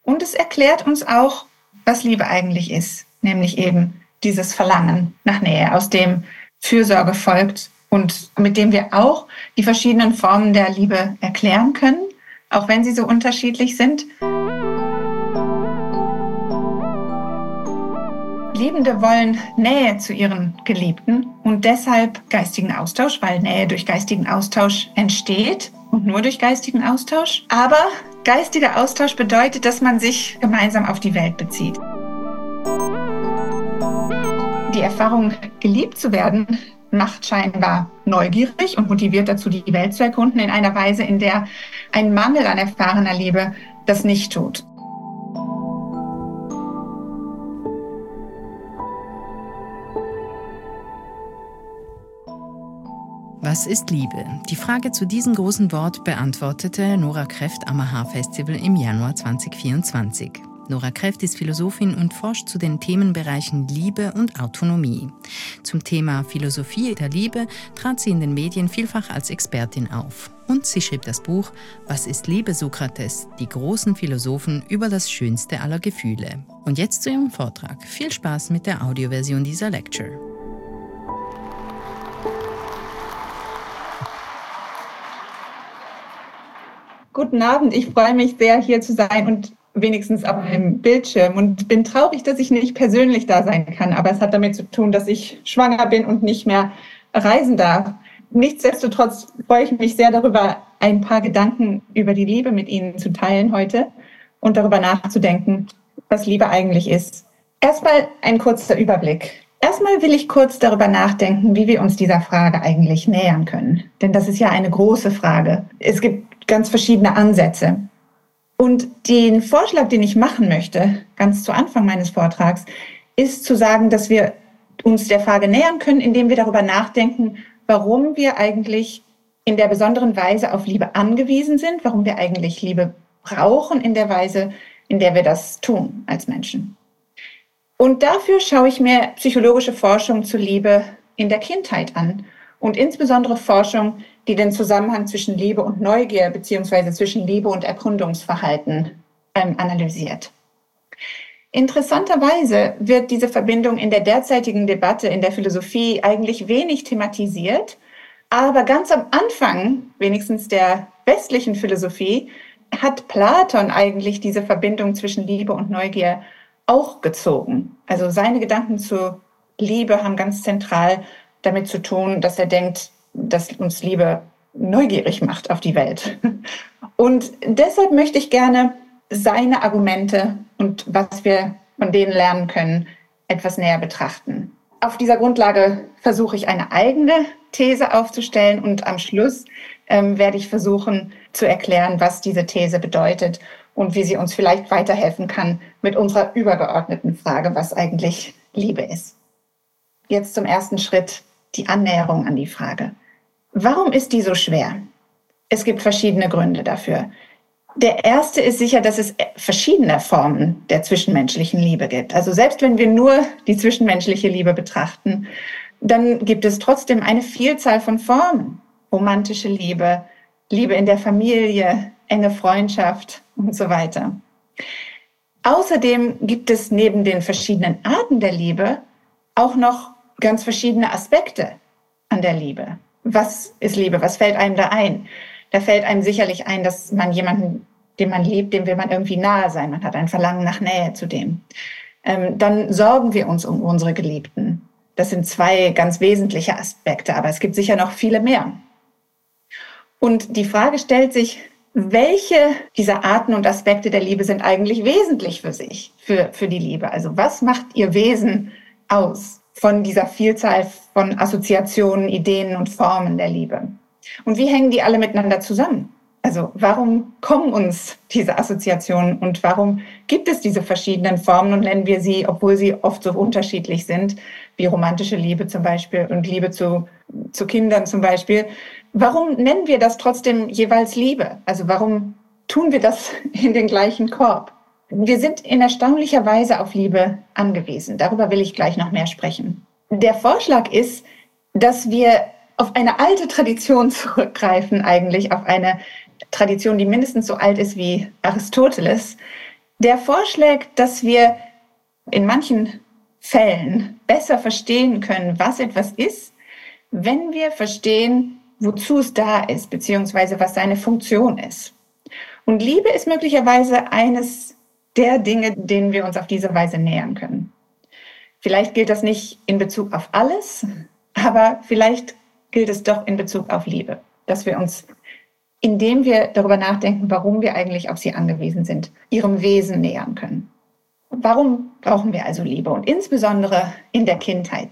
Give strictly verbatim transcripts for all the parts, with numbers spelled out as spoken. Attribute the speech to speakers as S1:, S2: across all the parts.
S1: Und es erklärt uns auch, was Liebe eigentlich ist, nämlich eben dieses Verlangen nach Nähe, aus dem Fürsorge folgt und mit dem wir auch die verschiedenen Formen der Liebe erklären können, auch wenn sie so unterschiedlich sind. Liebende wollen Nähe zu ihren Geliebten und deshalb geistigen Austausch, weil Nähe durch geistigen Austausch entsteht und nur durch geistigen Austausch. Aber geistiger Austausch bedeutet, dass man sich gemeinsam auf die Welt bezieht. Die Erfahrung, geliebt zu werden, macht scheinbar neugierig und motiviert dazu, die Welt zu erkunden in einer Weise, in der ein Mangel an erfahrener Liebe das nicht tut.
S2: Was ist Liebe? Die Frage zu diesem großen Wort beantwortete Nora Kraft am a-ha-Festival im Januar zweitausendvierundzwanzig. Nora Kraft ist Philosophin und forscht zu den Themenbereichen Liebe und Autonomie. Zum Thema Philosophie der Liebe trat sie in den Medien vielfach als Expertin auf. Und sie schrieb das Buch »Was ist Liebe, Sokrates? Die großen Philosophen über das schönste aller Gefühle«. Und jetzt zu ihrem Vortrag. Viel Spaß mit der Audioversion dieser Lecture.
S1: Guten Abend, ich freue mich sehr, hier zu sein und wenigstens auf einem Bildschirm und bin traurig, dass ich nicht persönlich da sein kann, aber es hat damit zu tun, dass ich schwanger bin und nicht mehr reisen darf. Nichtsdestotrotz freue ich mich sehr darüber, ein paar Gedanken über die Liebe mit Ihnen zu teilen heute und darüber nachzudenken, was Liebe eigentlich ist. Erstmal ein kurzer Überblick. Erstmal will ich kurz darüber nachdenken, wie wir uns dieser Frage eigentlich nähern können. Denn das ist ja eine große Frage. Es gibt ganz verschiedene Ansätze. Und den Vorschlag, den ich machen möchte, ganz zu Anfang meines Vortrags, ist zu sagen, dass wir uns der Frage nähern können, indem wir darüber nachdenken, warum wir eigentlich in der besonderen Weise auf Liebe angewiesen sind, warum wir eigentlich Liebe brauchen in der Weise, in der wir das tun als Menschen. Und dafür schaue ich mir psychologische Forschung zur Liebe in der Kindheit an und insbesondere Forschung, die den Zusammenhang zwischen Liebe und Neugier bzw. zwischen Liebe und Erkundungsverhalten ähm, analysiert. Interessanterweise wird diese Verbindung in der derzeitigen Debatte in der Philosophie eigentlich wenig thematisiert, aber ganz am Anfang, wenigstens der westlichen Philosophie, hat Platon eigentlich diese Verbindung zwischen Liebe und Neugier auch gezogen. Also seine Gedanken zur Liebe haben ganz zentral damit zu tun, dass er denkt, dass uns Liebe neugierig macht auf die Welt. Und deshalb möchte ich gerne seine Argumente und was wir von denen lernen können, etwas näher betrachten. Auf dieser Grundlage versuche ich eine eigene These aufzustellen und am Schluss ähm, werde ich versuchen zu erklären, was diese These bedeutet und wie sie uns vielleicht weiterhelfen kann mit unserer übergeordneten Frage, was eigentlich Liebe ist. Jetzt zum ersten Schritt, die Annäherung an die Frage. Warum ist die so schwer? Es gibt verschiedene Gründe dafür. Der erste ist sicher, dass es verschiedene Formen der zwischenmenschlichen Liebe gibt. Also selbst wenn wir nur die zwischenmenschliche Liebe betrachten, dann gibt es trotzdem eine Vielzahl von Formen. Romantische Liebe, Liebe in der Familie, enge Freundschaft und so weiter. Außerdem gibt es neben den verschiedenen Arten der Liebe auch noch ganz verschiedene Aspekte an der Liebe. Was ist Liebe? Was fällt einem da ein? Da fällt einem sicherlich ein, dass man jemanden, den man liebt, dem will man irgendwie nahe sein. Man hat ein Verlangen nach Nähe zu dem. Ähm, dann sorgen wir uns um unsere Geliebten. Das sind zwei ganz wesentliche Aspekte, aber es gibt sicher noch viele mehr. Und die Frage stellt sich, welche dieser Arten und Aspekte der Liebe sind eigentlich wesentlich für sich, für, für die Liebe? Also was macht ihr Wesen aus von dieser Vielzahl von Assoziationen, Ideen und Formen der Liebe? Und wie hängen die alle miteinander zusammen? Also warum kommen uns diese Assoziationen und warum gibt es diese verschiedenen Formen und nennen wir sie, obwohl sie oft so unterschiedlich sind, wie romantische Liebe zum Beispiel und Liebe zu, zu Kindern zum Beispiel. Warum nennen wir das trotzdem jeweils Liebe? Also warum tun wir das in den gleichen Korb? Wir sind in erstaunlicher Weise auf Liebe angewiesen. Darüber will ich gleich noch mehr sprechen. Der Vorschlag ist, dass wir auf eine alte Tradition zurückgreifen, eigentlich auf eine Tradition, die mindestens so alt ist wie Aristoteles, Der vorschlägt, dass wir in manchen Fällen besser verstehen können, was etwas ist, wenn wir verstehen, wozu es da ist, beziehungsweise was seine Funktion ist. Und Liebe ist möglicherweise eines der Dinge, denen wir uns auf diese Weise nähern können. Vielleicht gilt das nicht in Bezug auf alles, aber vielleicht gilt es doch in Bezug auf Liebe, dass wir uns, indem wir darüber nachdenken, warum wir eigentlich auf sie angewiesen sind, ihrem Wesen nähern können. Warum brauchen wir also Liebe und insbesondere in der Kindheit?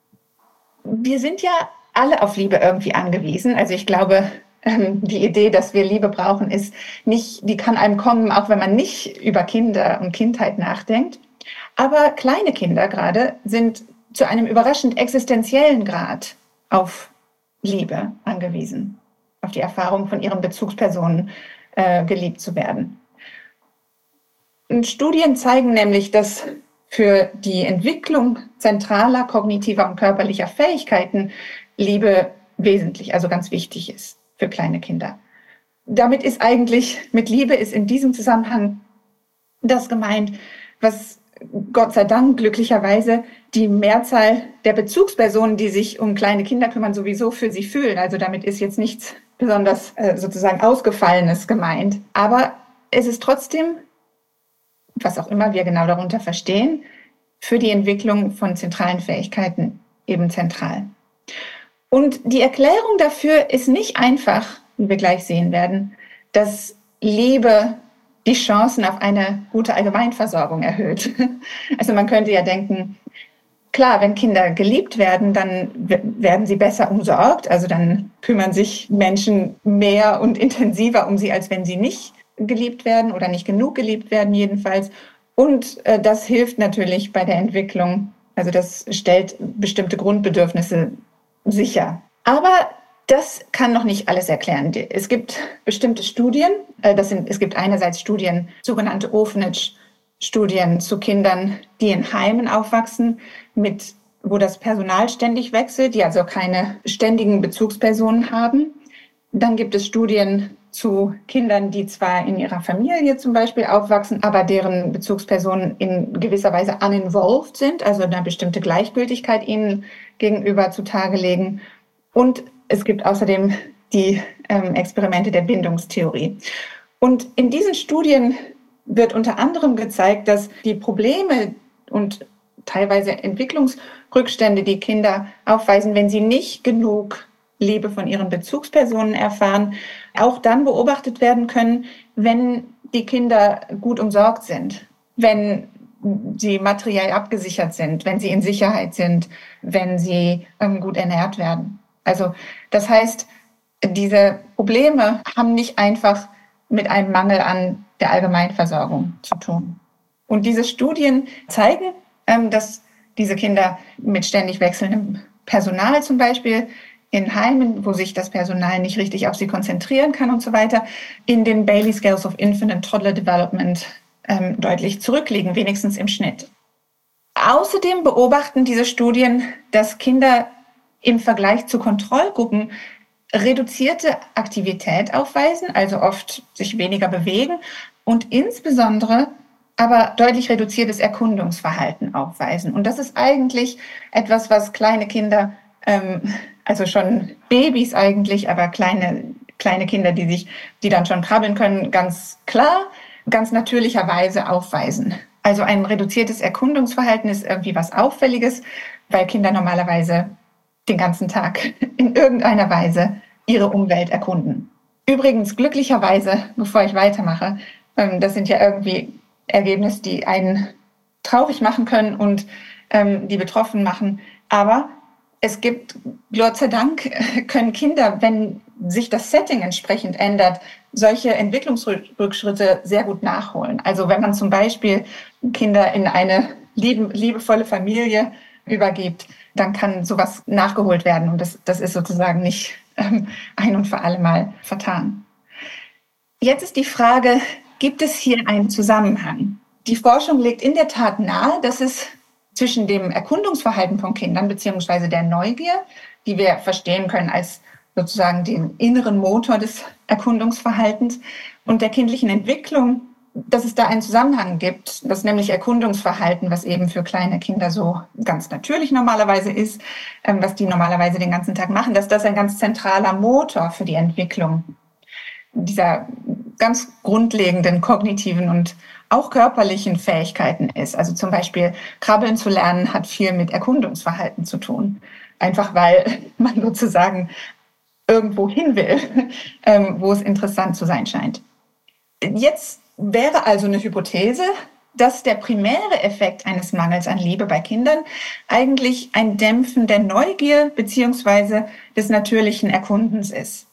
S1: Wir sind ja alle auf Liebe irgendwie angewiesen. Also ich glaube, die Idee, dass wir Liebe brauchen, ist nicht, die kann einem kommen, auch wenn man nicht über Kinder und Kindheit nachdenkt. Aber kleine Kinder gerade sind zu einem überraschend existenziellen Grad auf Liebe angewiesen, auf die Erfahrung von ihren Bezugspersonen äh, geliebt zu werden. Und Studien zeigen nämlich, dass für die Entwicklung zentraler kognitiver und körperlicher Fähigkeiten Liebe wesentlich, also ganz wichtig ist für kleine Kinder. Damit ist eigentlich, mit Liebe ist in diesem Zusammenhang das gemeint, was Gott sei Dank glücklicherweise die Mehrzahl der Bezugspersonen, die sich um kleine Kinder kümmern, sowieso für sie fühlen. Also damit ist jetzt nichts besonders äh, sozusagen Ausgefallenes gemeint. Aber es ist trotzdem, was auch immer wir genau darunter verstehen, für die Entwicklung von zentralen Fähigkeiten eben zentral. Und die Erklärung dafür ist nicht einfach, wie wir gleich sehen werden, dass Liebe die Chancen auf eine gute Allgemeinversorgung erhöht. Also man könnte ja denken, klar, wenn Kinder geliebt werden, dann werden sie besser umsorgt. Also dann kümmern sich Menschen mehr und intensiver um sie, als wenn sie nicht geliebt werden oder nicht genug geliebt werden jedenfalls. Und äh, das hilft natürlich bei der Entwicklung. Also das stellt bestimmte Grundbedürfnisse sicher. Aber das kann noch nicht alles erklären. Es gibt bestimmte Studien, das sind, es gibt einerseits Studien, sogenannte Orphanage-Studien zu Kindern, die in Heimen aufwachsen, mit, wo das Personal ständig wechselt, die also keine ständigen Bezugspersonen haben. Dann gibt es Studien zu Kindern, die zwar in ihrer Familie zum Beispiel aufwachsen, aber deren Bezugspersonen in gewisser Weise uninvolved sind, also eine bestimmte Gleichgültigkeit ihnen gegenüber zutage legen. Und es gibt außerdem die ähm, Experimente der Bindungstheorie. Und in diesen Studien wird unter anderem gezeigt, dass die Probleme und teilweise Entwicklungsrückstände, die Kinder aufweisen, wenn sie nicht genug Liebe von ihren Bezugspersonen erfahren, auch dann beobachtet werden können, wenn die Kinder gut umsorgt sind, wenn sie materiell abgesichert sind, wenn sie in Sicherheit sind, wenn sie ähm, gut ernährt werden. Also das heißt, diese Probleme haben nicht einfach mit einem Mangel an der Allgemeinversorgung zu tun. Und diese Studien zeigen, ähm, dass diese Kinder mit ständig wechselndem Personal zum Beispiel in Heimen, wo sich das Personal nicht richtig auf sie konzentrieren kann und so weiter, in den Bayley Scales of Infant and Toddler Development ähm, deutlich zurückliegen, wenigstens im Schnitt. Außerdem beobachten diese Studien, dass Kinder im Vergleich zu Kontrollgruppen reduzierte Aktivität aufweisen, also oft sich weniger bewegen und insbesondere aber deutlich reduziertes Erkundungsverhalten aufweisen. Und das ist eigentlich etwas, was kleine Kinder, ähm, also schon Babys eigentlich, aber kleine, kleine Kinder, die sich, die dann schon krabbeln können, ganz klar, ganz natürlicherweise aufweisen. Also ein reduziertes Erkundungsverhalten ist irgendwie was Auffälliges, weil Kinder normalerweise den ganzen Tag in irgendeiner Weise ihre Umwelt erkunden. Übrigens, glücklicherweise, bevor ich weitermache, ähm, das sind ja irgendwie Ergebnisse, die einen traurig machen können und ähm, die betroffen machen. Aber es gibt, Gott sei Dank, können Kinder, wenn sich das Setting entsprechend ändert, solche Entwicklungsrückschritte sehr gut nachholen. Also wenn man zum Beispiel Kinder in eine liebe, liebevolle Familie übergibt, dann kann sowas nachgeholt werden. Und das, das ist sozusagen nicht ähm, ein und für alle Mal vertan. Jetzt ist die Frage, gibt es hier einen Zusammenhang? Die Forschung legt in der Tat nahe, dass es zwischen dem Erkundungsverhalten von Kindern beziehungsweise der Neugier, die wir verstehen können als sozusagen den inneren Motor des Erkundungsverhaltens, und der kindlichen Entwicklung dass es da einen Zusammenhang gibt, dass nämlich Erkundungsverhalten, was eben für kleine Kinder so ganz natürlich normalerweise ist, ähm, was die normalerweise den ganzen Tag machen, dass das ein ganz zentraler Motor für die Entwicklung dieser ganz grundlegenden kognitiven und auch körperlichen Fähigkeiten ist. Also zum Beispiel Krabbeln zu lernen hat viel mit Erkundungsverhalten zu tun. Einfach weil man sozusagen irgendwo hin will, ähm, wo es interessant zu sein scheint. Jetzt wäre also eine Hypothese, dass der primäre Effekt eines Mangels an Liebe bei Kindern eigentlich ein Dämpfen der Neugier bzw. des natürlichen Erkundens ist.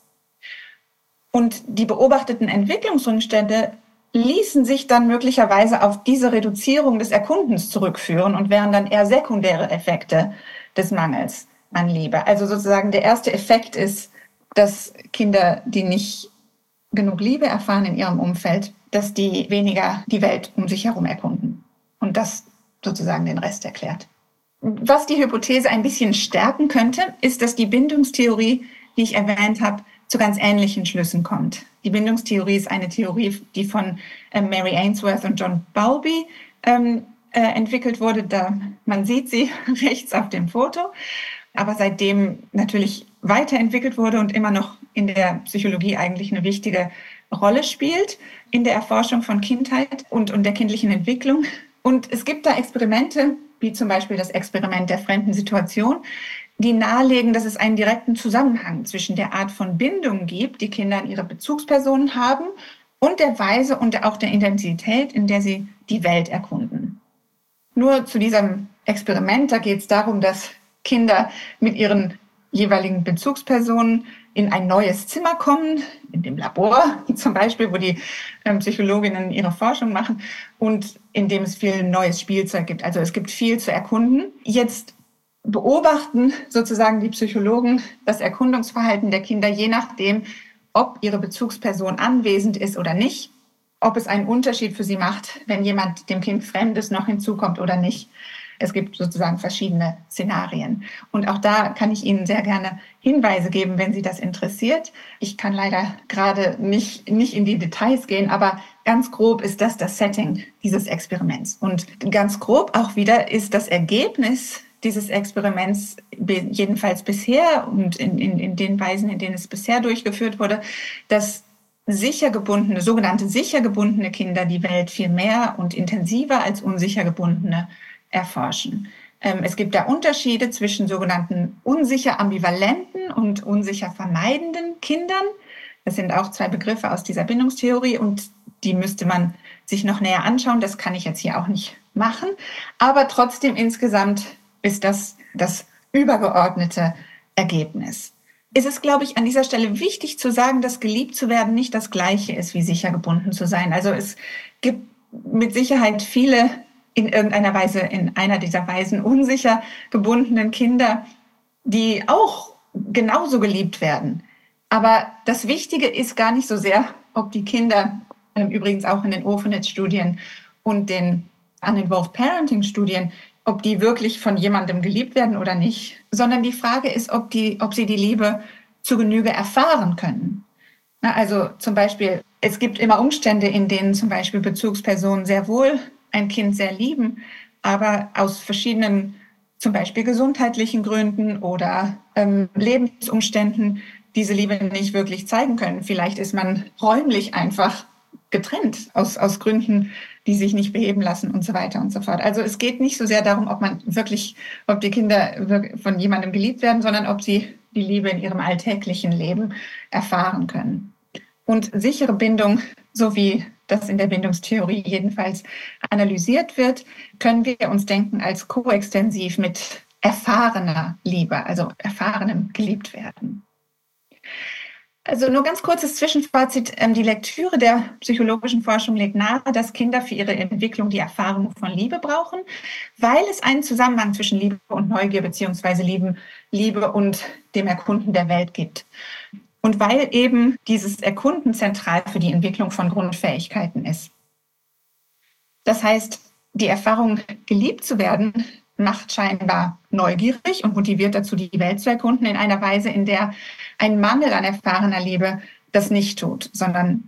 S1: Und die beobachteten Entwicklungsumstände ließen sich dann möglicherweise auf diese Reduzierung des Erkundens zurückführen und wären dann eher sekundäre Effekte des Mangels an Liebe. Also sozusagen der erste Effekt ist, dass Kinder, die nicht genug Liebe erfahren in ihrem Umfeld, dass die weniger die Welt um sich herum erkunden. Und das sozusagen den Rest erklärt. Was die Hypothese ein bisschen stärken könnte, ist, dass die Bindungstheorie, die ich erwähnt habe, zu ganz ähnlichen Schlüssen kommt. Die Bindungstheorie ist eine Theorie, die von äh, Mary Ainsworth und John Bowlby ähm, äh, entwickelt wurde. Da, man sieht sie rechts auf dem Foto, aber seitdem natürlich weiterentwickelt wurde und immer noch in der Psychologie eigentlich eine wichtige Rolle spielt in der Erforschung von Kindheit und, und der kindlichen Entwicklung. Und es gibt da Experimente, wie zum Beispiel das Experiment der fremden Situation, die nahelegen, dass es einen direkten Zusammenhang zwischen der Art von Bindung gibt, die Kinder an ihre Bezugspersonen haben, und der Weise und auch der Intensität, in der sie die Welt erkunden. Nur zu diesem Experiment, da geht es darum, dass Kinder mit ihren jeweiligen Bezugspersonen in ein neues Zimmer kommen, in dem Labor zum Beispiel, wo die ähm, Psychologinnen ihre Forschung machen und in dem es viel neues Spielzeug gibt. Also es gibt viel zu erkunden. Jetzt beobachten sozusagen die Psychologen das Erkundungsverhalten der Kinder, je nachdem, ob ihre Bezugsperson anwesend ist oder nicht, ob es einen Unterschied für sie macht, wenn jemand dem Kind Fremdes noch hinzukommt oder nicht. Es gibt sozusagen verschiedene Szenarien. Und auch da kann ich Ihnen sehr gerne Hinweise geben, wenn Sie das interessiert. Ich kann leider gerade nicht, nicht in die Details gehen, aber ganz grob ist das das Setting dieses Experiments. Und ganz grob auch wieder ist das Ergebnis dieses Experiments, jedenfalls bisher und in, in, in den Weisen, in denen es bisher durchgeführt wurde, dass sicher gebundene, sogenannte sicher gebundene Kinder die Welt viel mehr und intensiver als unsicher gebundene erforschen. Es gibt da Unterschiede zwischen sogenannten unsicher ambivalenten und unsicher vermeidenden Kindern. Das sind auch zwei Begriffe aus dieser Bindungstheorie und die müsste man sich noch näher anschauen. Das kann ich jetzt hier auch nicht machen. Aber trotzdem insgesamt ist das das übergeordnete Ergebnis. Es ist, glaube ich, an dieser Stelle wichtig zu sagen, dass geliebt zu werden nicht das Gleiche ist, wie sicher gebunden zu sein. Also es gibt mit Sicherheit viele in irgendeiner Weise, in einer dieser Weisen unsicher gebundenen Kinder, die auch genauso geliebt werden. Aber das Wichtige ist gar nicht so sehr, ob die Kinder, übrigens auch in den Orphanage-Studien und den Uninvolved Parenting-Studien, ob die wirklich von jemandem geliebt werden oder nicht, sondern die Frage ist, ob, die, ob sie die Liebe zu Genüge erfahren können. Na, also zum Beispiel, es gibt immer Umstände, in denen zum Beispiel Bezugspersonen sehr wohl ein Kind sehr lieben, aber aus verschiedenen, zum Beispiel gesundheitlichen Gründen oder ähm, Lebensumständen diese Liebe nicht wirklich zeigen können. Vielleicht ist man räumlich einfach getrennt aus, aus Gründen, die sich nicht beheben lassen und so weiter und so fort. Also es geht nicht so sehr darum, ob man wirklich, ob die Kinder von jemandem geliebt werden, sondern ob sie die Liebe in ihrem alltäglichen Leben erfahren können. Und sichere Bindung, so wie das in der Bindungstheorie jedenfalls analysiert wird, können wir uns denken als koextensiv mit erfahrener Liebe, also erfahrenem geliebt werden. Also nur ganz kurzes Zwischenfazit. Die Lektüre der psychologischen Forschung legt nahe, dass Kinder für ihre Entwicklung die Erfahrung von Liebe brauchen, weil es einen Zusammenhang zwischen Liebe und Neugier beziehungsweise Liebe und dem Erkunden der Welt gibt. Und weil eben dieses Erkunden zentral für die Entwicklung von Grundfähigkeiten ist. Das heißt, die Erfahrung, geliebt zu werden, macht scheinbar neugierig und motiviert dazu, die Welt zu erkunden in einer Weise, in der ein Mangel an erfahrener Liebe das nicht tut, sondern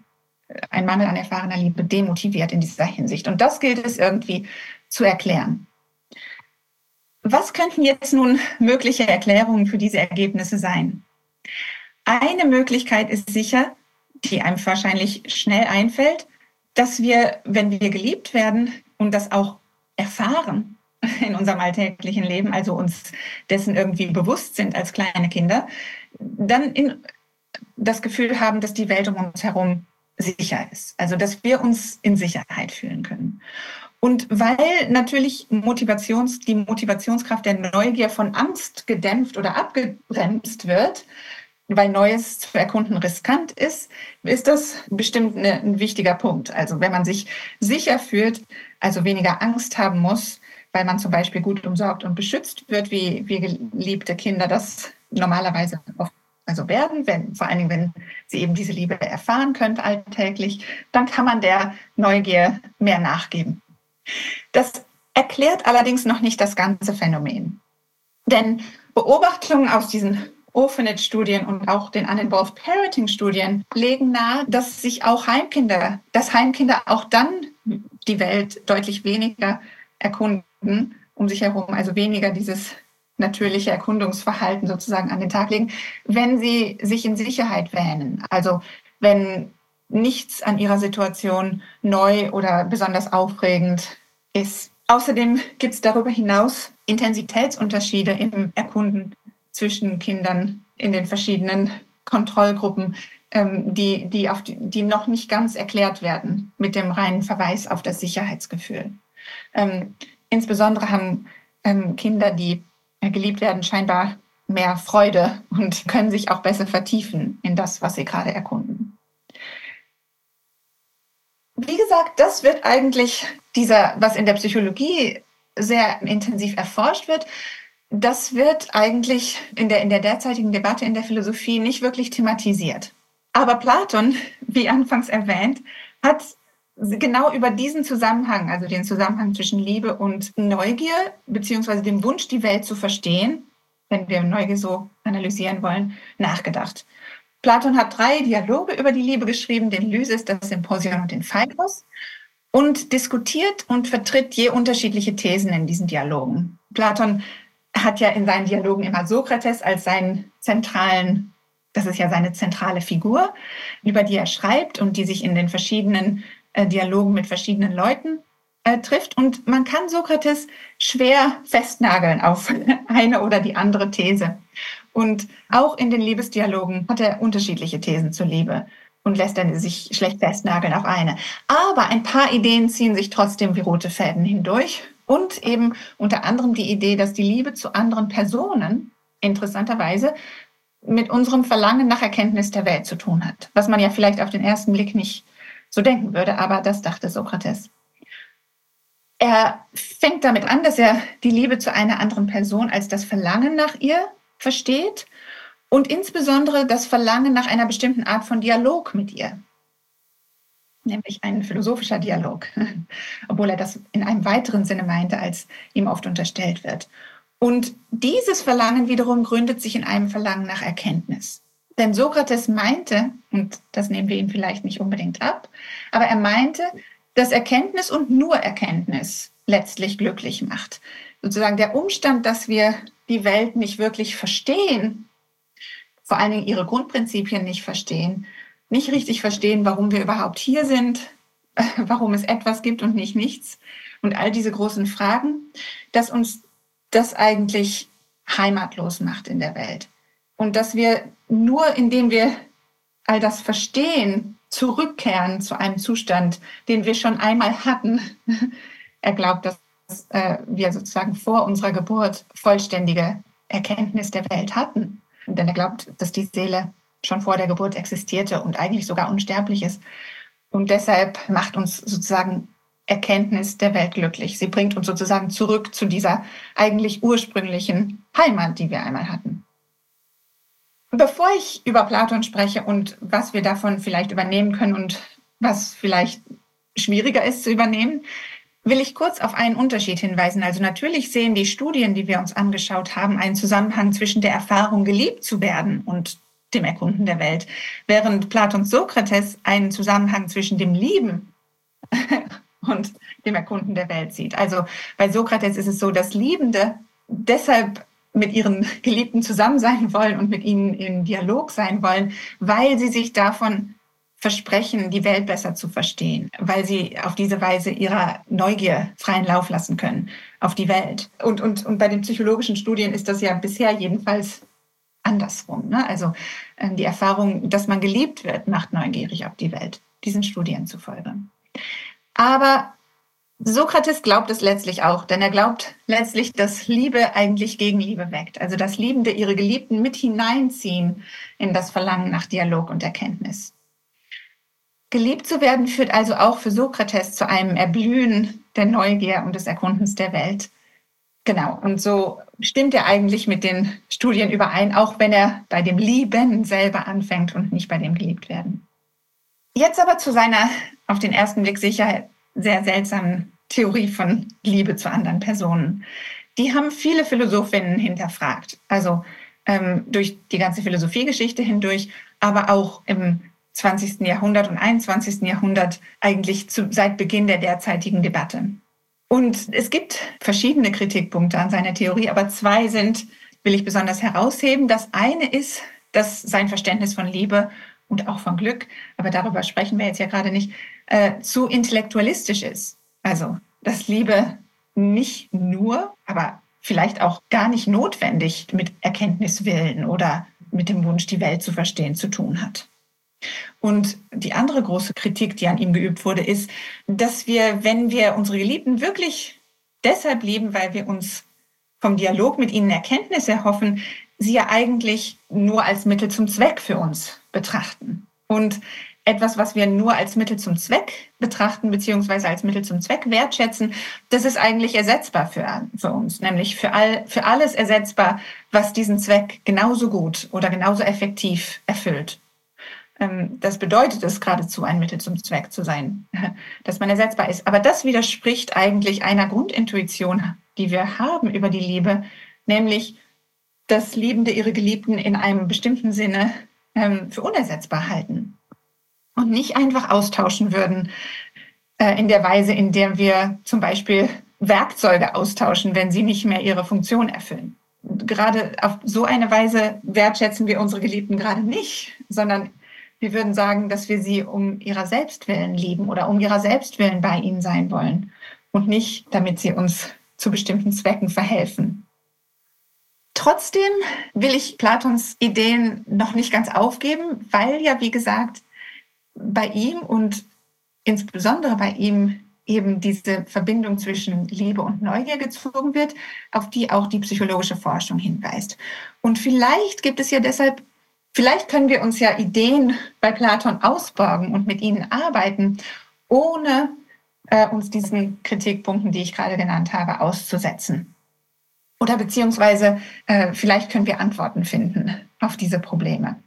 S1: ein Mangel an erfahrener Liebe demotiviert in dieser Hinsicht. Und das gilt es irgendwie zu erklären. Was könnten jetzt nun mögliche Erklärungen für diese Ergebnisse sein? Eine Möglichkeit ist sicher, die einem wahrscheinlich schnell einfällt, dass wir, wenn wir geliebt werden und das auch erfahren in unserem alltäglichen Leben, also uns dessen irgendwie bewusst sind als kleine Kinder, dann in das Gefühl haben, dass die Welt um uns herum sicher ist. Also dass wir uns in Sicherheit fühlen können. Und weil natürlich Motivations, die Motivationskraft der Neugier von Angst gedämpft oder abgebremst wird, weil Neues zu erkunden riskant ist, ist das bestimmt eine, ein wichtiger Punkt. Also wenn man sich sicher fühlt, also weniger Angst haben muss, weil man zum Beispiel gut umsorgt und beschützt wird, wie, wie geliebte Kinder das normalerweise oft also werden, wenn, vor allen Dingen, wenn sie eben diese Liebe erfahren können alltäglich, dann kann man der Neugier mehr nachgeben. Das erklärt allerdings noch nicht das ganze Phänomen. Denn Beobachtungen aus diesen Orphanage-Studien und auch den Uninvolved Parenting-Studien legen nahe, dass sich auch Heimkinder, dass Heimkinder auch dann die Welt deutlich weniger erkunden um sich herum, also weniger dieses natürliche Erkundungsverhalten sozusagen an den Tag legen, wenn sie sich in Sicherheit wähnen. Also wenn nichts an ihrer Situation neu oder besonders aufregend ist. Außerdem gibt es darüber hinaus Intensitätsunterschiede im Erkunden zwischen Kindern in den verschiedenen Kontrollgruppen, ähm, die, die, auf die, die noch nicht ganz erklärt werden mit dem reinen Verweis auf das Sicherheitsgefühl. Ähm, insbesondere haben ähm, Kinder, die geliebt werden, scheinbar mehr Freude und können sich auch besser vertiefen in das, was sie gerade erkunden. Wie gesagt, das wird eigentlich dieser, was in der Psychologie sehr intensiv erforscht wird, das wird eigentlich in der, in der derzeitigen Debatte in der Philosophie nicht wirklich thematisiert. Aber Platon, wie anfangs erwähnt, hat genau über diesen Zusammenhang, also den Zusammenhang zwischen Liebe und Neugier, beziehungsweise dem Wunsch, die Welt zu verstehen, wenn wir Neugier so analysieren wollen, nachgedacht. Platon hat drei Dialoge über die Liebe geschrieben, den Lysis, das Symposion und den Phaedrus, und diskutiert und vertritt je unterschiedliche Thesen in diesen Dialogen. Platon hat ja in seinen Dialogen immer Sokrates als seinen zentralen, das ist ja seine zentrale Figur, über die er schreibt und die sich in den verschiedenen äh, Dialogen mit verschiedenen Leuten äh, trifft. Und man kann Sokrates schwer festnageln auf eine oder die andere These. Und auch in den Liebesdialogen hat er unterschiedliche Thesen zur Liebe und lässt dann sich schlecht festnageln auf eine. Aber ein paar Ideen ziehen sich trotzdem wie rote Fäden hindurch. Und eben unter anderem die Idee, dass die Liebe zu anderen Personen interessanterweise mit unserem Verlangen nach Erkenntnis der Welt zu tun hat. Was man ja vielleicht auf den ersten Blick nicht so denken würde, aber das dachte Sokrates. Er fängt damit an, dass er die Liebe zu einer anderen Person als das Verlangen nach ihr versteht und insbesondere das Verlangen nach einer bestimmten Art von Dialog mit ihr, nämlich ein philosophischer Dialog, obwohl er das in einem weiteren Sinne meinte, als ihm oft unterstellt wird. Und dieses Verlangen wiederum gründet sich in einem Verlangen nach Erkenntnis. Denn Sokrates meinte, und das nehmen wir ihm vielleicht nicht unbedingt ab, aber er meinte, dass Erkenntnis und nur Erkenntnis letztlich glücklich macht. Sozusagen der Umstand, dass wir die Welt nicht wirklich verstehen, vor allen Dingen ihre Grundprinzipien nicht verstehen, nicht richtig verstehen, warum wir überhaupt hier sind, warum es etwas gibt und nicht nichts und all diese großen Fragen, dass uns das eigentlich heimatlos macht in der Welt. Und dass wir nur, indem wir all das verstehen, zurückkehren zu einem Zustand, den wir schon einmal hatten. Er glaubt, dass äh, wir sozusagen vor unserer Geburt vollständige Erkenntnis der Welt hatten. Denn er glaubt, dass die Seele schon vor der Geburt existierte und eigentlich sogar unsterblich ist. Und deshalb macht uns sozusagen Erkenntnis der Welt glücklich. Sie bringt uns sozusagen zurück zu dieser eigentlich ursprünglichen Heimat, die wir einmal hatten. Bevor ich über Platon spreche und was wir davon vielleicht übernehmen können und was vielleicht schwieriger ist zu übernehmen, will ich kurz auf einen Unterschied hinweisen. Also natürlich sehen die Studien, die wir uns angeschaut haben, einen Zusammenhang zwischen der Erfahrung, geliebt zu werden und dem Erkunden der Welt, während Platons Sokrates einen Zusammenhang zwischen dem Lieben und dem Erkunden der Welt sieht. Also bei Sokrates ist es so, dass Liebende deshalb mit ihren Geliebten zusammen sein wollen und mit ihnen in Dialog sein wollen, weil sie sich davon versprechen, die Welt besser zu verstehen, weil sie auf diese Weise ihrer Neugier freien Lauf lassen können auf die Welt. Und, und, und bei den psychologischen Studien ist das ja bisher jedenfalls andersrum. Ne? Also äh, die Erfahrung, dass man geliebt wird, macht neugierig auf die Welt, diesen Studien zufolge. Aber Sokrates glaubt es letztlich auch, denn er glaubt letztlich, dass Liebe eigentlich Gegenliebe weckt. Also dass Liebende ihre Geliebten mit hineinziehen in das Verlangen nach Dialog und Erkenntnis. Geliebt zu werden führt also auch für Sokrates zu einem Erblühen der Neugier und des Erkundens der Welt. Genau, und so stimmt er eigentlich mit den Studien überein, auch wenn er bei dem Lieben selber anfängt und nicht bei dem Geliebtwerden. Jetzt aber zu seiner auf den ersten Blick sicher sehr seltsamen Theorie von Liebe zu anderen Personen. Die haben viele Philosophinnen hinterfragt, also ähm, durch die ganze Philosophiegeschichte hindurch, aber auch im zwanzigsten Jahrhundert und einundzwanzigsten Jahrhundert eigentlich zu, seit Beginn der derzeitigen Debatte. Und es gibt verschiedene Kritikpunkte an seiner Theorie, aber zwei sind, will ich besonders herausheben. Das eine ist, dass sein Verständnis von Liebe und auch von Glück, aber darüber sprechen wir jetzt ja gerade nicht, äh, zu intellektualistisch ist. Also, dass Liebe nicht nur, aber vielleicht auch gar nicht notwendig mit Erkenntniswillen oder mit dem Wunsch, die Welt zu verstehen, zu tun hat. Und die andere große Kritik, die an ihm geübt wurde, ist, dass wir, wenn wir unsere Geliebten wirklich deshalb lieben, weil wir uns vom Dialog mit ihnen Erkenntnis erhoffen, sie ja eigentlich nur als Mittel zum Zweck für uns betrachten. Und etwas, was wir nur als Mittel zum Zweck betrachten, beziehungsweise als Mittel zum Zweck wertschätzen, das ist eigentlich ersetzbar für, für uns, nämlich für, all, für alles ersetzbar, was diesen Zweck genauso gut oder genauso effektiv erfüllt. Das bedeutet es geradezu, ein Mittel zum Zweck zu sein, dass man ersetzbar ist. Aber das widerspricht eigentlich einer Grundintuition, die wir haben über die Liebe, nämlich, dass Liebende ihre Geliebten in einem bestimmten Sinne ähm, für unersetzbar halten und nicht einfach austauschen würden äh, in der Weise, in der wir zum Beispiel Werkzeuge austauschen, wenn sie nicht mehr ihre Funktion erfüllen. Und gerade auf so eine Weise wertschätzen wir unsere Geliebten gerade nicht, sondern wir würden sagen, dass wir sie um ihrer selbst willen lieben oder um ihrer selbst willen bei ihnen sein wollen und nicht, damit sie uns zu bestimmten Zwecken verhelfen. Trotzdem will ich Platons Ideen noch nicht ganz aufgeben, weil ja, wie gesagt, bei ihm und insbesondere bei ihm eben diese Verbindung zwischen Liebe und Neugier gezogen wird, auf die auch die psychologische Forschung hinweist. Und vielleicht gibt es ja deshalb Vielleicht können wir uns ja Ideen bei Platon ausborgen und mit ihnen arbeiten, ohne äh, uns diesen Kritikpunkten, die ich gerade genannt habe, auszusetzen. Oder beziehungsweise äh, vielleicht können wir Antworten finden auf diese Probleme.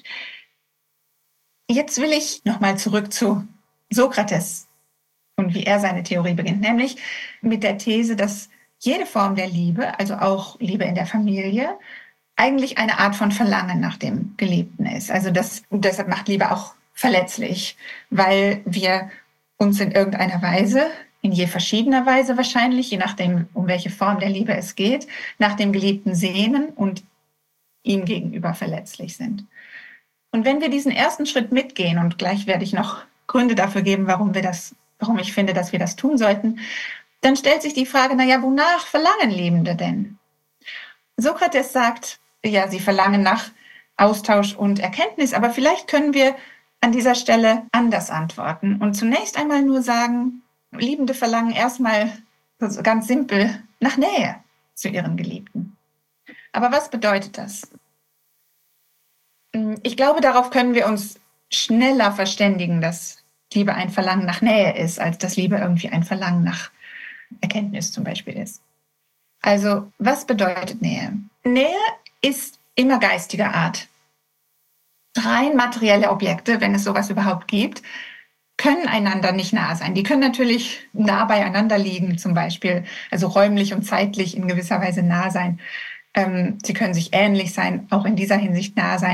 S1: Jetzt will ich nochmal zurück zu Sokrates und wie er seine Theorie beginnt, nämlich mit der These, dass jede Form der Liebe, also auch Liebe in der Familie, eigentlich eine Art von Verlangen nach dem Geliebten ist. Also das, deshalb macht Liebe auch verletzlich, weil wir uns in irgendeiner Weise, in je verschiedener Weise wahrscheinlich, je nachdem, um welche Form der Liebe es geht, nach dem Geliebten sehnen und ihm gegenüber verletzlich sind. Und wenn wir diesen ersten Schritt mitgehen, und gleich werde ich noch Gründe dafür geben, warum wir das, warum ich finde, dass wir das tun sollten, dann stellt sich die Frage, naja, wonach verlangen Liebende denn? Sokrates sagt, ja, sie verlangen nach Austausch und Erkenntnis, aber vielleicht können wir an dieser Stelle anders antworten und zunächst einmal nur sagen, Liebende verlangen erstmal ganz simpel nach Nähe zu ihren Geliebten. Aber was bedeutet das? Ich glaube, darauf können wir uns schneller verständigen, dass Liebe ein Verlangen nach Nähe ist, als dass Liebe irgendwie ein Verlangen nach Erkenntnis zum Beispiel ist. Also, was bedeutet Nähe? Nähe ist immer geistiger Art. Rein materielle Objekte, wenn es sowas überhaupt gibt, können einander nicht nah sein. Die können natürlich nah beieinander liegen, zum Beispiel, also räumlich und zeitlich in gewisser Weise nah sein. Ähm, sie können sich ähnlich sein, auch in dieser Hinsicht nah sein.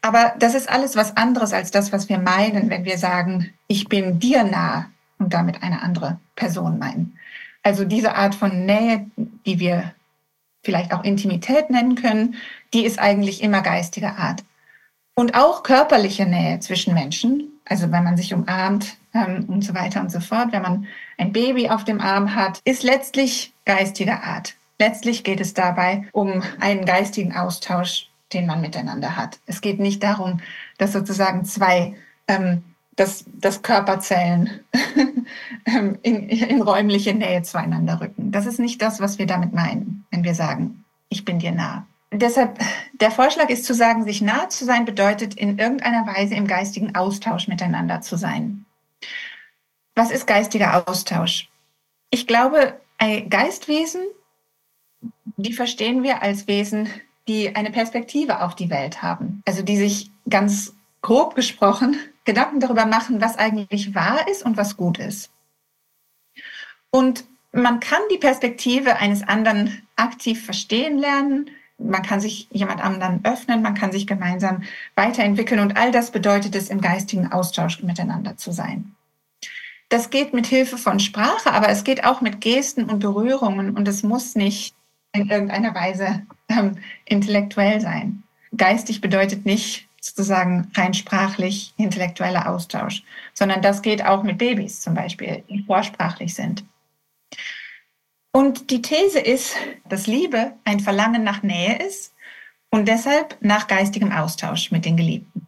S1: Aber das ist alles was anderes als das, was wir meinen, wenn wir sagen, ich bin dir nah und damit eine andere Person meinen. Also diese Art von Nähe, die wir vielleicht auch Intimität nennen können, die ist eigentlich immer geistiger Art. Und auch körperliche Nähe zwischen Menschen, also wenn man sich umarmt ähm, und so weiter und so fort, wenn man ein Baby auf dem Arm hat, ist letztlich geistiger Art. Letztlich geht es dabei um einen geistigen Austausch, den man miteinander hat. Es geht nicht darum, dass sozusagen zwei, ähm, dass, dass Körperzellen in, in räumliche Nähe zueinander rücken. Das ist nicht das, was wir damit meinen, wenn wir sagen, ich bin dir nah. Deshalb, der Vorschlag ist zu sagen, sich nah zu sein bedeutet, in irgendeiner Weise im geistigen Austausch miteinander zu sein. Was ist geistiger Austausch? Ich glaube, ein Geistwesen, die verstehen wir als Wesen, die eine Perspektive auf die Welt haben. Also die sich ganz grob gesprochen Gedanken darüber machen, was eigentlich wahr ist und was gut ist. Und man kann die Perspektive eines anderen aktiv verstehen lernen, man kann sich jemand anderen öffnen, man kann sich gemeinsam weiterentwickeln und all das bedeutet es, im geistigen Austausch miteinander zu sein. Das geht mit Hilfe von Sprache, aber es geht auch mit Gesten und Berührungen und es muss nicht in irgendeiner Weise ähm, intellektuell sein. Geistig bedeutet nicht sozusagen rein sprachlich intellektueller Austausch, sondern das geht auch mit Babys zum Beispiel, die vorsprachlich sind. Und die These ist, dass Liebe ein Verlangen nach Nähe ist und deshalb nach geistigem Austausch mit den Geliebten.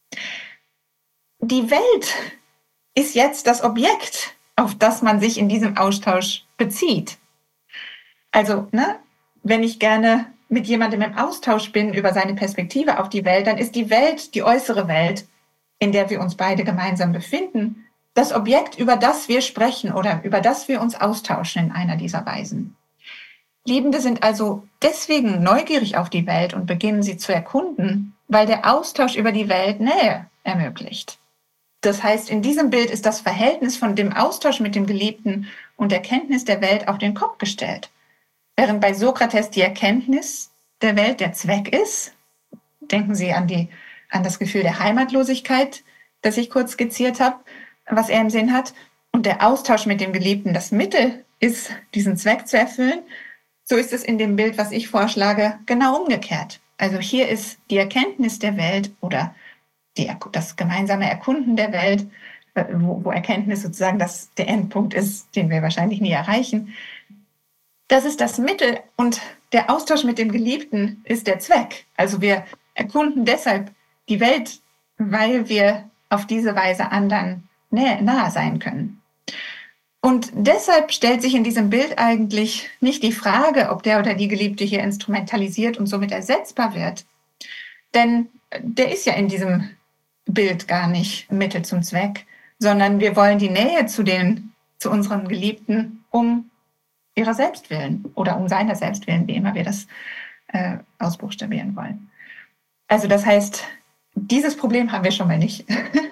S1: Die Welt ist jetzt das Objekt, auf das man sich in diesem Austausch bezieht. Also, ne, wenn ich gerne mit jemandem im Austausch bin über seine Perspektive auf die Welt, dann ist die Welt, die äußere Welt, in der wir uns beide gemeinsam befinden, das Objekt, über das wir sprechen oder über das wir uns austauschen in einer dieser Weisen. Liebende sind also deswegen neugierig auf die Welt und beginnen sie zu erkunden, weil der Austausch über die Welt Nähe ermöglicht. Das heißt, in diesem Bild ist das Verhältnis von dem Austausch mit dem Geliebten und der Kenntnis der Welt auf den Kopf gestellt. Während bei Sokrates die Erkenntnis der Welt der Zweck ist, denken Sie an, die, an das Gefühl der Heimatlosigkeit, das ich kurz skizziert habe, was er im Sinn hat, und der Austausch mit dem Geliebten das Mittel ist, diesen Zweck zu erfüllen, so ist es in dem Bild, was ich vorschlage, genau umgekehrt. Also hier ist die Erkenntnis der Welt oder die, das gemeinsame Erkunden der Welt, wo, wo Erkenntnis sozusagen das, der Endpunkt ist, den wir wahrscheinlich nie erreichen. Das ist das Mittel und der Austausch mit dem Geliebten ist der Zweck. Also wir erkunden deshalb die Welt, weil wir auf diese Weise anderen nahe sein können. Und deshalb stellt sich in diesem Bild eigentlich nicht die Frage, ob der oder die Geliebte hier instrumentalisiert und somit ersetzbar wird. Denn der ist ja in diesem Bild gar nicht Mittel zum Zweck, sondern wir wollen die Nähe zu, den, zu unseren Geliebten um ihrer selbst willen oder um seiner selbst willen, wie immer wir das äh, ausbuchstabieren wollen. Also das heißt, dieses Problem haben wir schon mal nicht.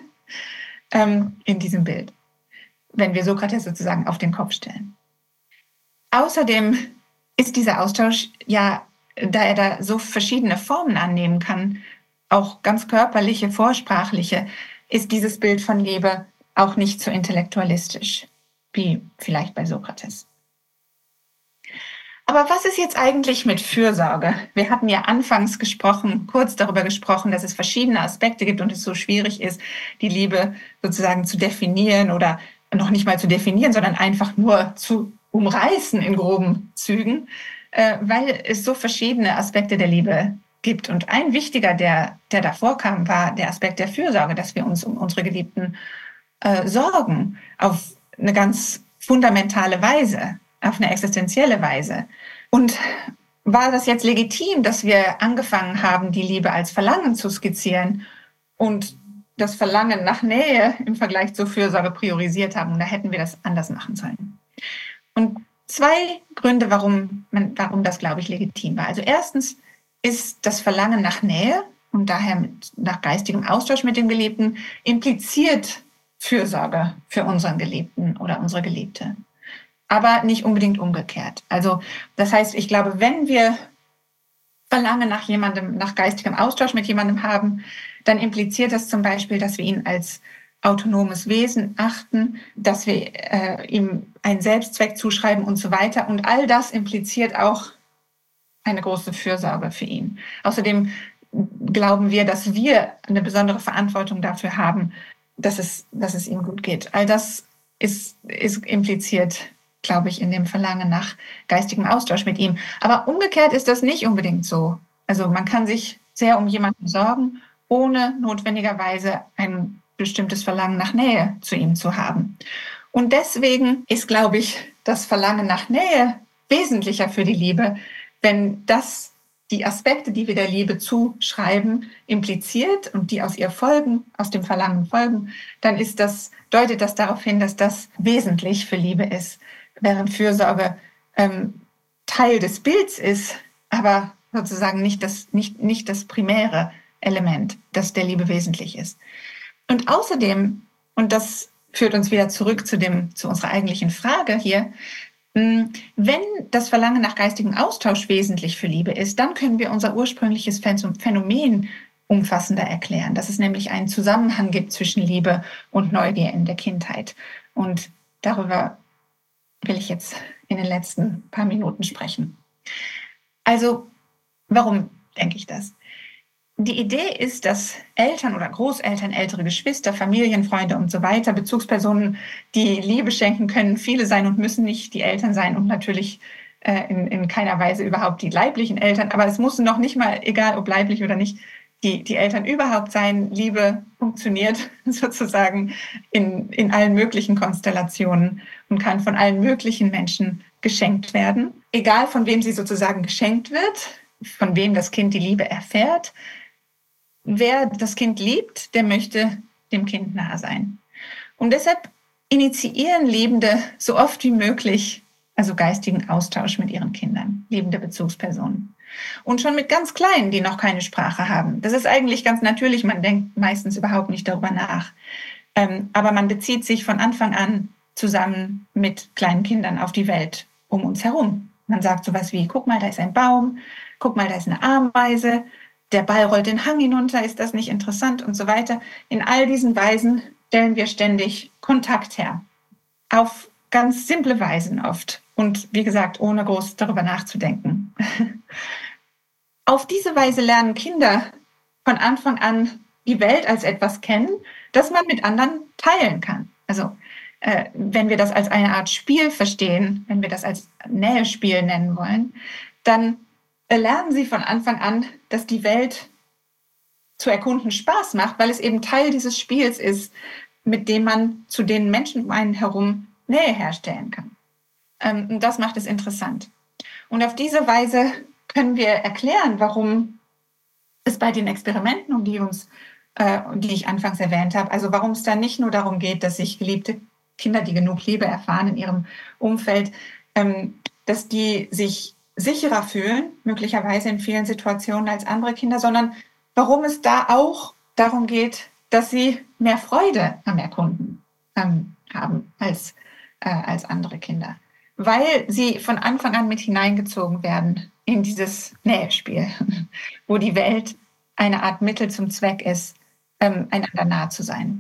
S1: ähm, in diesem Bild, wenn wir Sokrates sozusagen auf den Kopf stellen. Außerdem ist dieser Austausch ja, da er da so verschiedene Formen annehmen kann, auch ganz körperliche, vorsprachliche, ist dieses Bild von Liebe auch nicht so intellektualistisch, wie vielleicht bei Sokrates. Aber was ist jetzt eigentlich mit Fürsorge? Wir hatten ja anfangs gesprochen, kurz darüber gesprochen, dass es verschiedene Aspekte gibt und es so schwierig ist, die Liebe sozusagen zu definieren oder noch nicht mal zu definieren, sondern einfach nur zu umreißen in groben Zügen, äh, weil es so verschiedene Aspekte der Liebe gibt. Und ein wichtiger, der, der davor kam, war der Aspekt der Fürsorge, dass wir uns um unsere Geliebten äh, sorgen, auf eine ganz fundamentale Weise, auf eine existenzielle Weise. Und war das jetzt legitim, dass wir angefangen haben, die Liebe als Verlangen zu skizzieren und das Verlangen nach Nähe im Vergleich zur Fürsorge priorisiert haben? Und da hätten wir das anders machen sollen. Und zwei Gründe, warum, man, warum das, glaube ich, legitim war. Also erstens ist das Verlangen nach Nähe und daher mit, nach geistigem Austausch mit dem Geliebten impliziert Fürsorge für unseren Geliebten oder unsere Geliebte. Aber nicht unbedingt umgekehrt. Also das heißt, ich glaube, wenn wir Verlangen nach jemandem, nach geistigem Austausch mit jemandem haben, dann impliziert das zum Beispiel, dass wir ihn als autonomes Wesen achten, dass wir äh, ihm einen Selbstzweck zuschreiben und so weiter. Und all das impliziert auch eine große Fürsorge für ihn. Außerdem glauben wir, dass wir eine besondere Verantwortung dafür haben, dass es, dass es ihm gut geht. All das ist, ist impliziert, glaube ich, in dem Verlangen nach geistigem Austausch mit ihm. Aber umgekehrt ist das nicht unbedingt so. Also man kann sich sehr um jemanden sorgen, ohne notwendigerweise ein bestimmtes Verlangen nach Nähe zu ihm zu haben. Und deswegen ist, glaube ich, das Verlangen nach Nähe wesentlicher für die Liebe, wenn das die Aspekte, die wir der Liebe zuschreiben, impliziert und die aus ihr folgen, aus dem Verlangen folgen, dann ist das, deutet das darauf hin, dass das wesentlich für Liebe ist, während Fürsorge ähm, Teil des Bilds ist, aber sozusagen nicht das, nicht, nicht das primäre Element, das der Liebe wesentlich ist. Und außerdem, und das führt uns wieder zurück zu dem, zu unserer eigentlichen Frage hier, wenn das Verlangen nach geistigem Austausch wesentlich für Liebe ist, dann können wir unser ursprüngliches Phänomen umfassender erklären, dass es nämlich einen Zusammenhang gibt zwischen Liebe und Neugier in der Kindheit. Und darüber will ich jetzt in den letzten paar Minuten sprechen. Also, warum denke ich das? Die Idee ist, dass Eltern oder Großeltern, ältere Geschwister, Familienfreunde und so weiter, Bezugspersonen, die Liebe schenken können, viele sein und müssen nicht die Eltern sein und natürlich äh, in, in keiner Weise überhaupt die leiblichen Eltern, aber es muss noch nicht mal, egal ob leiblich oder nicht, die, die Eltern überhaupt sein. Liebe funktioniert sozusagen in, in allen möglichen Konstellationen und kann von allen möglichen Menschen geschenkt werden. Egal von wem sie sozusagen geschenkt wird, von wem das Kind die Liebe erfährt. Wer das Kind liebt, der möchte dem Kind nahe sein. Und deshalb initiieren Liebende so oft wie möglich, also geistigen Austausch mit ihren Kindern, liebende Bezugspersonen. Und schon mit ganz Kleinen, die noch keine Sprache haben. Das ist eigentlich ganz natürlich, man denkt meistens überhaupt nicht darüber nach. Ähm, aber man bezieht sich von Anfang an zusammen mit kleinen Kindern auf die Welt um uns herum. Man sagt sowas wie, guck mal, da ist ein Baum, guck mal, da ist eine Ameise, der Ball rollt den Hang hinunter, ist das nicht interessant und so weiter. In all diesen Weisen stellen wir ständig Kontakt her. Auf ganz simple Weisen oft. Und wie gesagt, ohne groß darüber nachzudenken. Auf diese Weise lernen Kinder von Anfang an die Welt als etwas kennen, das man mit anderen teilen kann. Also äh, wenn wir das als eine Art Spiel verstehen, wenn wir das als Nähespiel nennen wollen, dann lernen sie von Anfang an, dass die Welt zu erkunden Spaß macht, weil es eben Teil dieses Spiels ist, mit dem man zu den Menschen um einen herum Nähe herstellen kann. Ähm, und das macht es interessant. Und auf diese Weise können wir erklären, warum es bei den Experimenten, um die uns, äh, die ich anfangs erwähnt habe, also warum es da nicht nur darum geht, dass sich geliebte Kinder, die genug Liebe erfahren in ihrem Umfeld, ähm, dass die sich sicherer fühlen, möglicherweise in vielen Situationen als andere Kinder, sondern warum es da auch darum geht, dass sie mehr Freude am Erkunden ähm, haben als, äh, als andere Kinder. Weil sie von Anfang an mit hineingezogen werden in dieses Nähespiel, wo die Welt eine Art Mittel zum Zweck ist, ähm, einander nahe zu sein.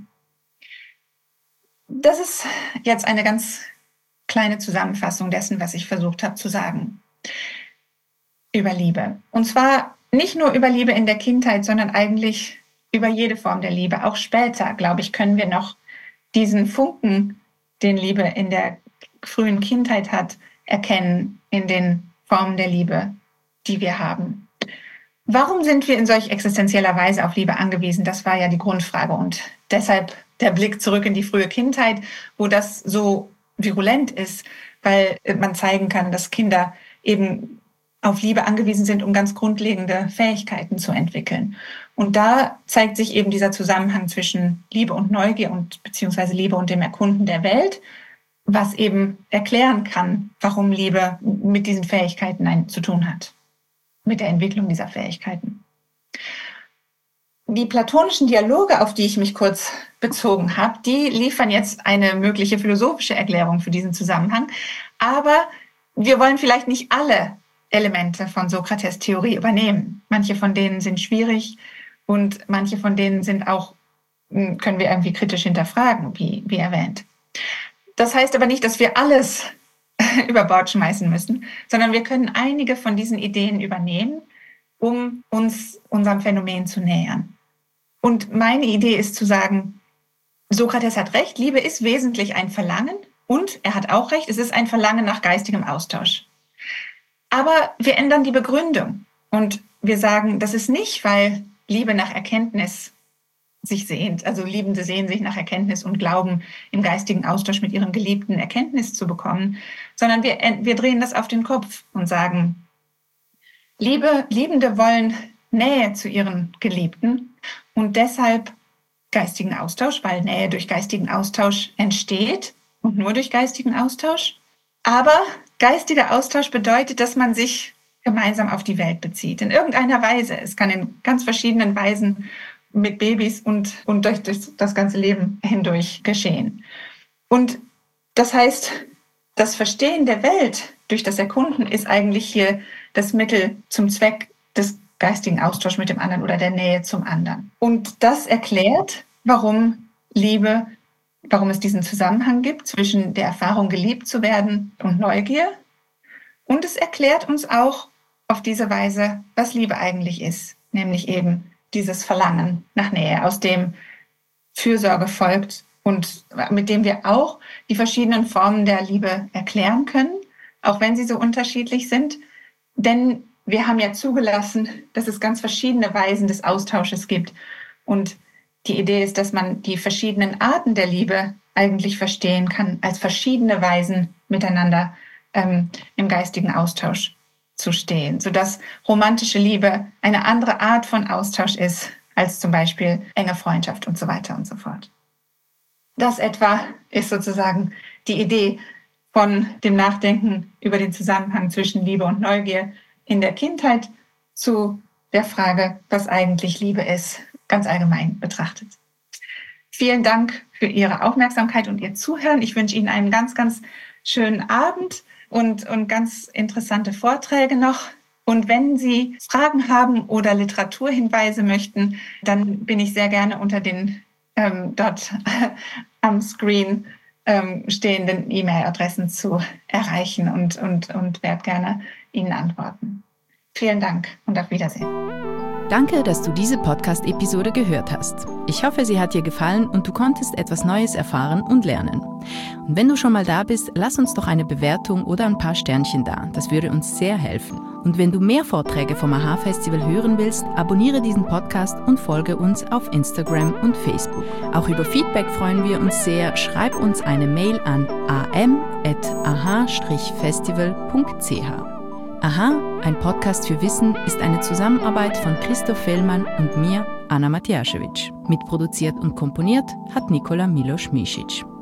S1: Das ist jetzt eine ganz kleine Zusammenfassung dessen, was ich versucht habe zu sagen über Liebe. Und zwar nicht nur über Liebe in der Kindheit, sondern eigentlich über jede Form der Liebe. Auch später, glaube ich, können wir noch diesen Funken, den Liebe in der frühen Kindheit hat, erkennen in den Formen der Liebe, die wir haben. Warum sind wir in solch existenzieller Weise auf Liebe angewiesen? Das war ja die Grundfrage. Und deshalb der Blick zurück in die frühe Kindheit, wo das so virulent ist, weil man zeigen kann, dass Kinder eben auf Liebe angewiesen sind, um ganz grundlegende Fähigkeiten zu entwickeln. Und da zeigt sich eben dieser Zusammenhang zwischen Liebe und Neugier und beziehungsweise Liebe und dem Erkunden der Welt, was eben erklären kann, warum Liebe mit diesen Fähigkeiten ein, zu tun hat, mit der Entwicklung dieser Fähigkeiten. Die platonischen Dialoge, auf die ich mich kurz bezogen habe, die liefern jetzt eine mögliche philosophische Erklärung für diesen Zusammenhang. Aber wir wollen vielleicht nicht alle Elemente von Sokrates Theorie übernehmen. Manche von denen sind schwierig und manche von denen sind auch, können wir irgendwie kritisch hinterfragen, wie, wie erwähnt. Das heißt aber nicht, dass wir alles über Bord schmeißen müssen, sondern wir können einige von diesen Ideen übernehmen, um uns unserem Phänomen zu nähern. Und meine Idee ist zu sagen, Sokrates hat recht, Liebe ist wesentlich ein Verlangen und er hat auch recht, es ist ein Verlangen nach geistigem Austausch. Aber wir ändern die Begründung und wir sagen, das ist nicht, weil Liebe nach Erkenntnis sich sehnt, also Liebende sehen sich nach Erkenntnis und glauben, im geistigen Austausch mit ihrem Geliebten Erkenntnis zu bekommen, sondern wir, wir drehen das auf den Kopf und sagen, Liebe, Liebende wollen Nähe zu ihren Geliebten und deshalb geistigen Austausch, weil Nähe durch geistigen Austausch entsteht und nur durch geistigen Austausch. Aber geistiger Austausch bedeutet, dass man sich gemeinsam auf die Welt bezieht, in irgendeiner Weise. Es kann in ganz verschiedenen Weisen mit Babys und, und durch, durch das ganze Leben hindurch geschehen. Und das heißt, das Verstehen der Welt durch das Erkunden ist eigentlich hier das Mittel zum Zweck des geistigen Austauschs mit dem anderen oder der Nähe zum anderen. Und das erklärt, warum Liebe, warum es diesen Zusammenhang gibt zwischen der Erfahrung, geliebt zu werden und Neugier. Und es erklärt uns auch auf diese Weise, was Liebe eigentlich ist, nämlich eben dieses Verlangen nach Nähe, aus dem Fürsorge folgt und mit dem wir auch die verschiedenen Formen der Liebe erklären können, auch wenn sie so unterschiedlich sind. Denn wir haben ja zugelassen, dass es ganz verschiedene Weisen des Austausches gibt. Und die Idee ist, dass man die verschiedenen Arten der Liebe eigentlich verstehen kann, als verschiedene Weisen miteinander ähm, im geistigen Austausch zu stehen, sodass romantische Liebe eine andere Art von Austausch ist, als zum Beispiel enge Freundschaft und so weiter und so fort. Das etwa ist sozusagen die Idee von dem Nachdenken über den Zusammenhang zwischen Liebe und Neugier in der Kindheit zu der Frage, was eigentlich Liebe ist, ganz allgemein betrachtet. Vielen Dank für Ihre Aufmerksamkeit und Ihr Zuhören. Ich wünsche Ihnen einen ganz, ganz schönen Abend und, und ganz interessante Vorträge noch. Und wenn Sie Fragen haben oder Literaturhinweise möchten, dann bin ich sehr gerne unter den ähm, dort am Screen ähm, stehenden E-Mail-Adressen zu erreichen und, und, und werde gerne Ihnen antworten. Vielen Dank und auf Wiedersehen.
S2: Danke, dass du diese Podcast-Episode gehört hast. Ich hoffe, sie hat dir gefallen und du konntest etwas Neues erfahren und lernen. Und wenn du schon mal da bist, lass uns doch eine Bewertung oder ein paar Sternchen da. Das würde uns sehr helfen. Und wenn du mehr Vorträge vom A H Festival hören willst, abonniere diesen Podcast und folge uns auf Instagram und Facebook. Auch über Feedback freuen wir uns sehr. Schreib uns eine Mail an a m at a h festival punkt c h. Aha, ein Podcast für Wissen ist eine Zusammenarbeit von Christoph Fellmann und mir, Anna Matjaschewitsch. Mitproduziert und komponiert hat Nikola Milos Misic.